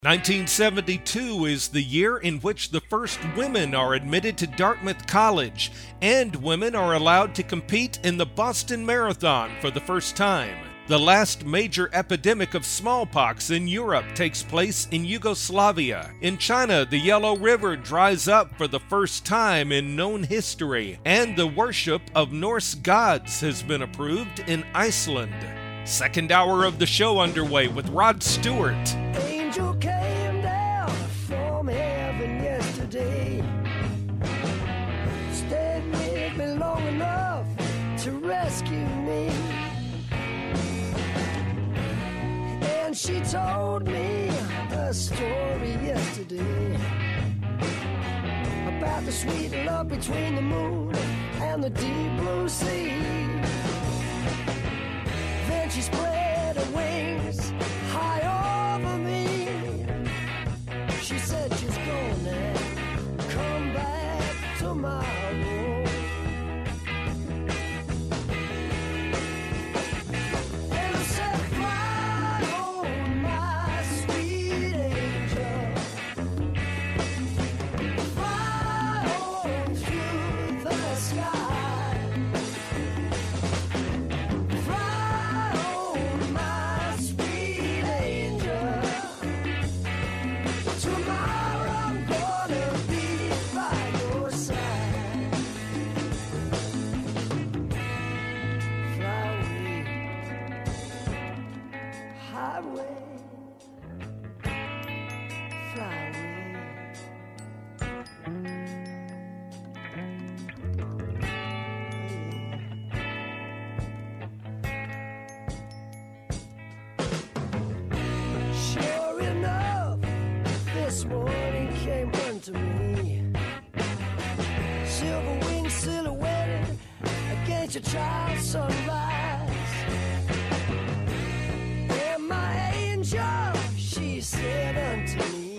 1972 is the year in which the first women are admitted to Dartmouth College, and women are allowed to compete in the Boston Marathon for the first time. The last major epidemic of smallpox in Europe takes place in Yugoslavia. In China, the Yellow River dries up for the first time in known history, and the worship of Norse gods has been approved in Iceland. Second hour of the show underway with Rod Stewart. Angel came down from heaven yesterday. Stayed with me long enough to rescue me. And she told me a story yesterday about the sweet love between the moon and the deep blue sea. Then she spread her wings high over me. She said she's gonna come back tomorrow. And I said, fly on my sweet angel, fly on through the sky, fly on my sweet angel. Tomorrow I'm gonna be by your side. Fly away, highway, fly away. Sure enough, this morning came unto me, silver wings silhouetted against your child's sunrise. And my angel, she said unto me,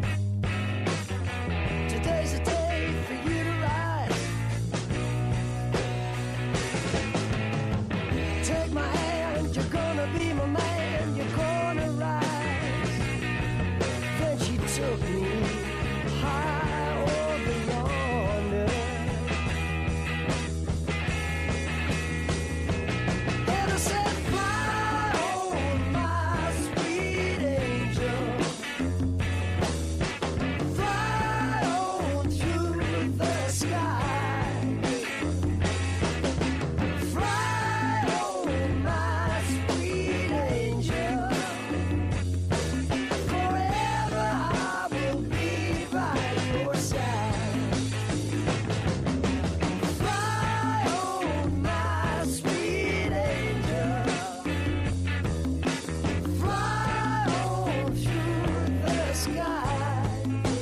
today's the day for you to rise. Take my hand, you're gonna be my man, you're gonna rise. Then she took me high over yonder, and I said, fly on my sweet angel, fly on through the sky, fly on my sweet angel. Forever I will be by your side. Fly on my sweet angel. Fly on through the sky.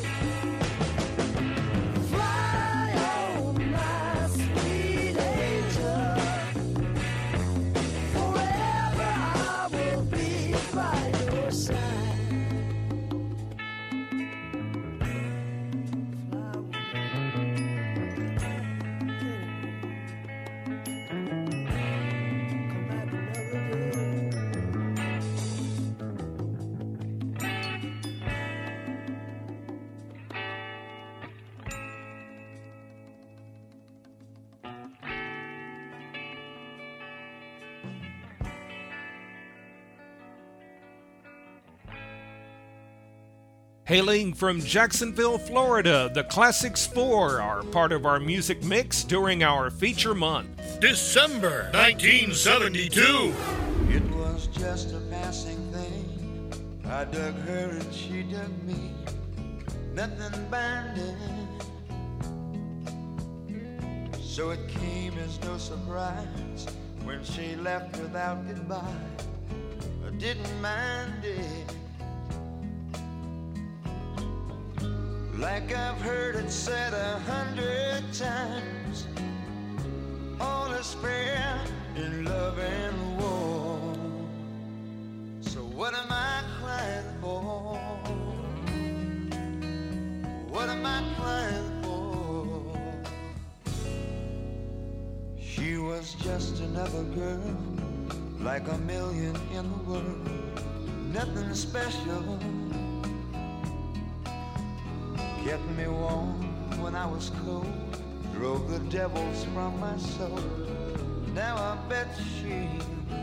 Fly on my sweet angel. Forever I will be by your side. Hailing from Jacksonville, Florida, the Classics 4 are part of our music mix during our feature month. December 1972. It was just a passing thing. I dug her and she dug me. Nothing binding. So it came as no surprise when she left without goodbye. I didn't mind it. Like I've heard it said 100 times, all is fair in love and war. So what am I crying for? What am I crying for? She was just another girl, like a million in the world. Nothing special, kept me warm when I was cold, drove the devils from my soul. Now I bet she'll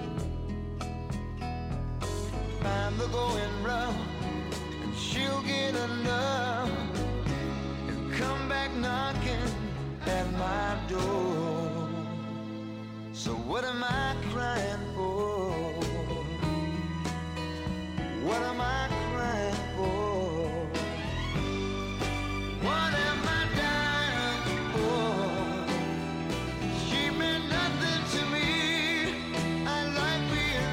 find the going rough, and she'll get enough and come back knocking at my door. So what am I crying for? What am I crying for? What am I dying for? She meant nothing to me. I like being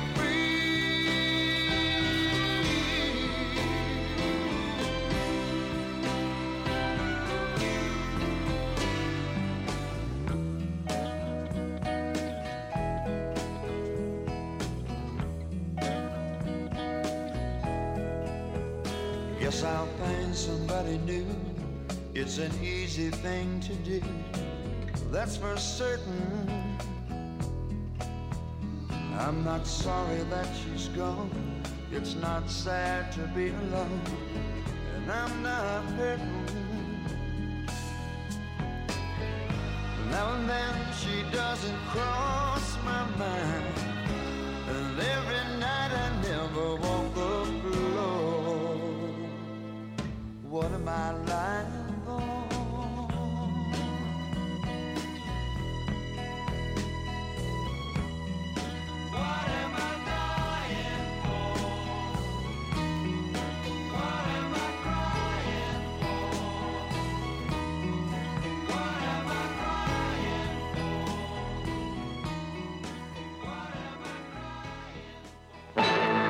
Guess I'll find somebody new. It's an easy thing to do, that's for certain. I'm not sorry that she's gone. It's not sad to be alone, and I'm not hurting. Now and then she doesn't cross my mind, and every night I never walk the floor. What am I lying for? What am I dying for? What am I crying for? What am I crying for? What am I crying for?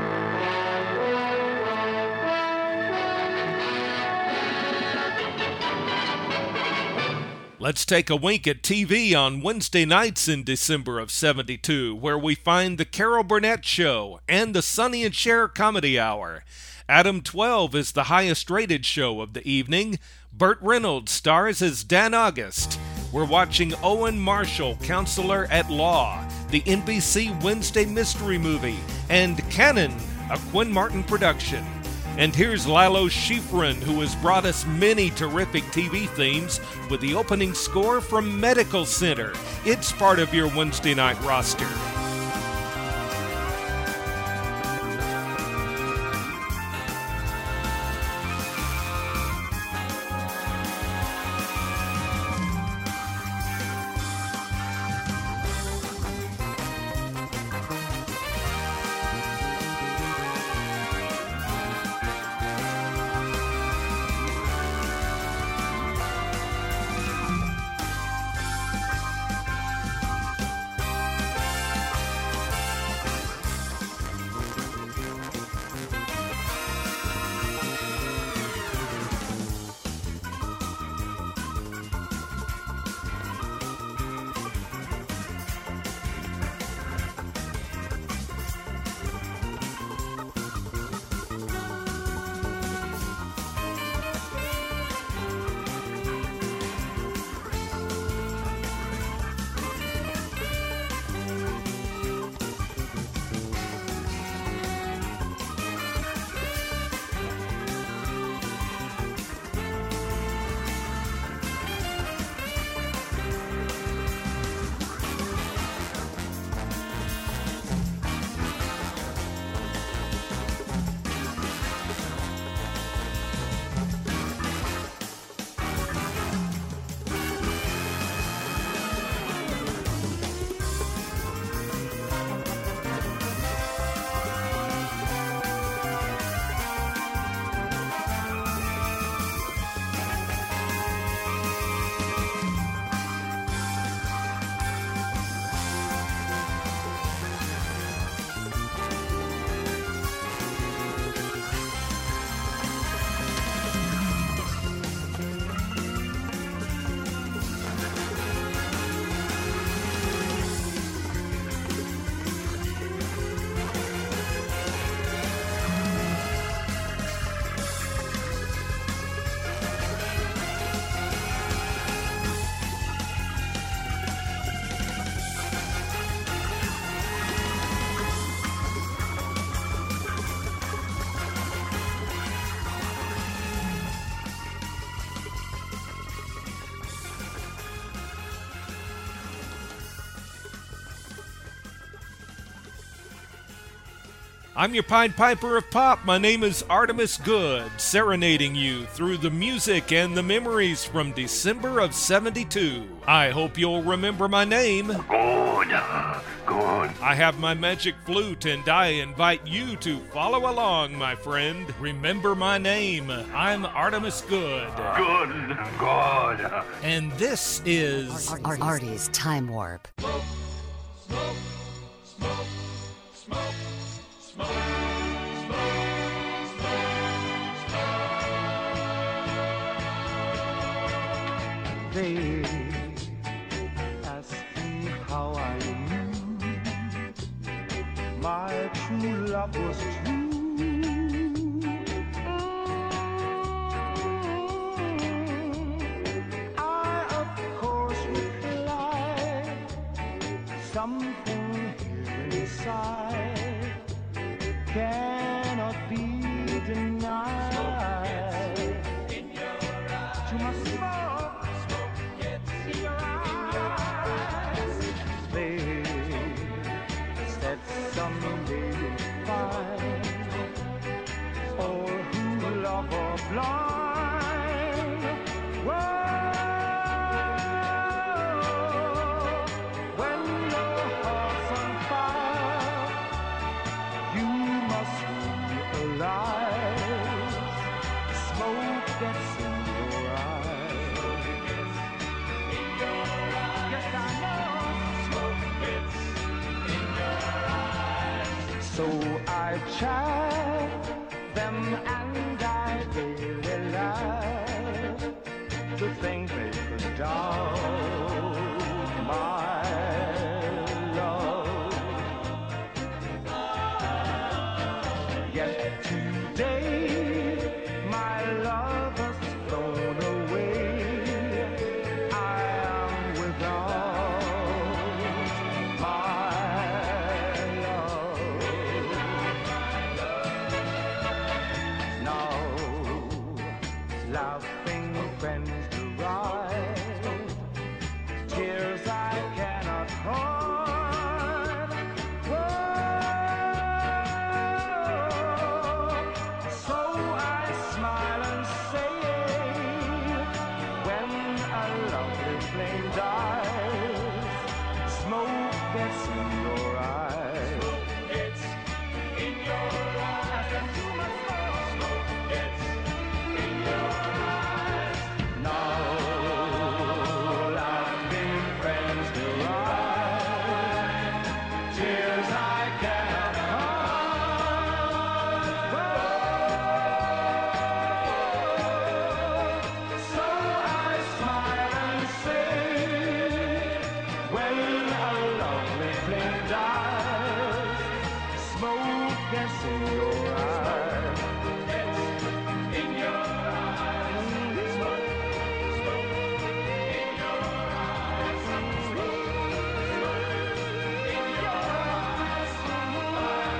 Let's take a wink at TV on Wednesday nights in December of '72, where we find The Carol Burnett Show and the Sonny and Cher Comedy Hour. Adam 12 is the highest-rated show of the evening. Burt Reynolds stars as Dan August. We're watching Owen Marshall, Counselor at Law, the NBC Wednesday Mystery Movie, and Cannon, a Quinn Martin production. And here's Lalo Schifrin, who has brought us many terrific TV themes with the opening score from Medical Center. It's part of your Wednesday night roster. I'm your Pied Piper of Pop. My name is Artemis Good, serenading you through the music and the memories from December of '72. I hope you'll remember my name. Good. I have my magic flute, and I invite you to follow along, my friend. Remember my name. I'm Artemis Good. Good. And this is Artie's Time Warp. They ask me how I knew my true love was true. I, of course, reply, something here inside cannot be denied. To my smoke, in your eyes, they said someday you'll find all who love are blind. Whoa, when your heart's on fire, you must realize smoke gets in your eyes. Yes, I know smoke gets in your eyes. So I chat them and I daily lie to think they could doubt my love. Yet today my love has flown away. I am without my love. Now laughing friends deride tears I cannot hide. Whoa, so I smile and say, when a lovely flame dies, smoke gets in your eyes. Smoke gets in your eyes. To my smoke gets in your eyes. Now laughing friends deride tears I cannot hide. So I smile and say, when a lovely flame dies, smoke gets in your eyes. In your eyes. Smoke in your eyes. Smoke in your eyes.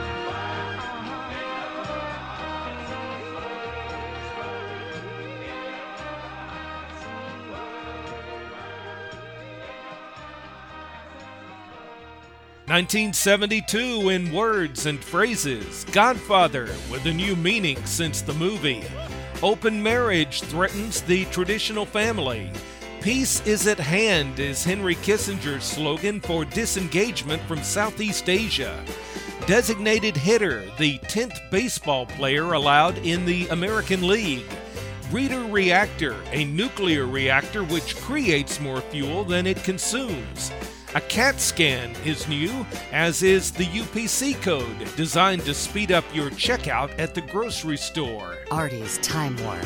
1972 in words and phrases. Godfather with a new meaning since the movie. Open marriage threatens the traditional family. Peace is at hand is Henry Kissinger's slogan for disengagement from Southeast Asia. Designated hitter, the 10th baseball player allowed in the American League. Reader reactor, a nuclear reactor which creates more fuel than it consumes. A CAT scan is new, as is the UPC code, designed to speed up your checkout at the grocery store. Artie's Time Warp.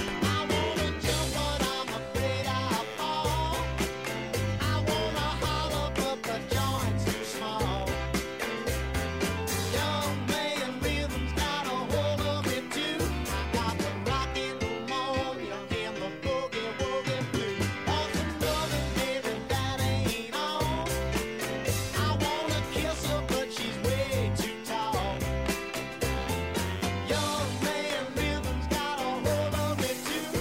Young man rhythm's got a hold of me too.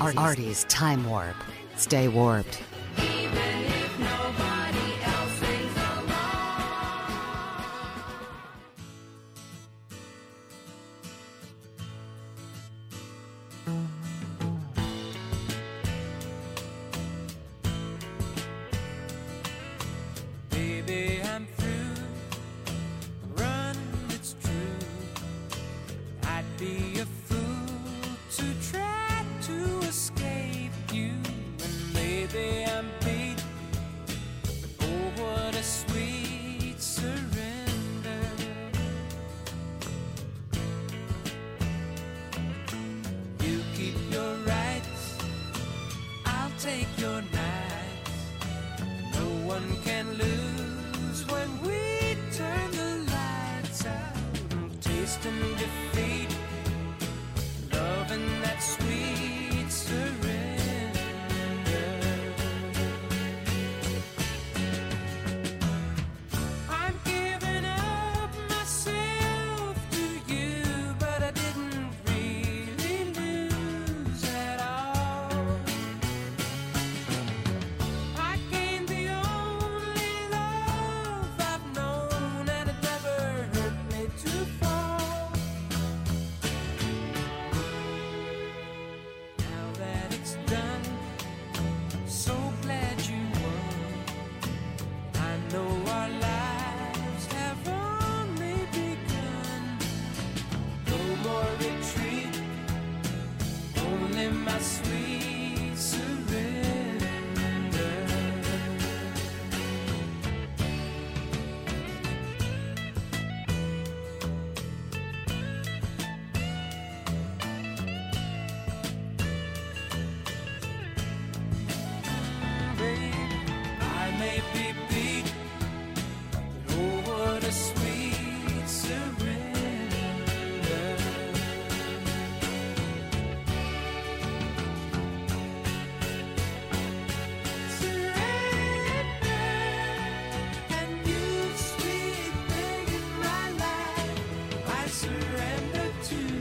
Artie's Time Warp. Stay warped. Baby, I'm through running, it's true. I'd be a fool to try to escape you. And maybe I'm beat, but oh, what a sweet surrender. You keep your rights, I'll take your nights. No one can lose when we turn the lights out. Tasting defeat, loving that sweet surrender. I'm giving up myself to you, but I didn't really lose at all. I gained the only love I've known, and it never hurt me to fall. Now that it's done, so glad you won. I know our lives have only begun. No more retreat, only my sweet surrender. I may be beat, but oh, what a sweet surrender. Surrender, and you, sweet thing in my life, I surrender to you.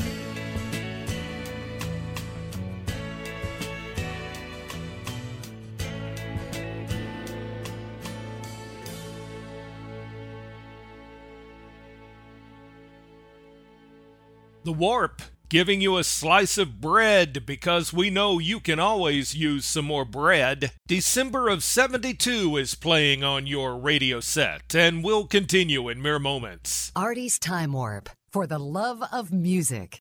The Warp, giving you a slice of bread because we know you can always use some more bread. December of '72 is playing on your radio set, and will continue in mere moments. Artie's Time Warp. For the love of music.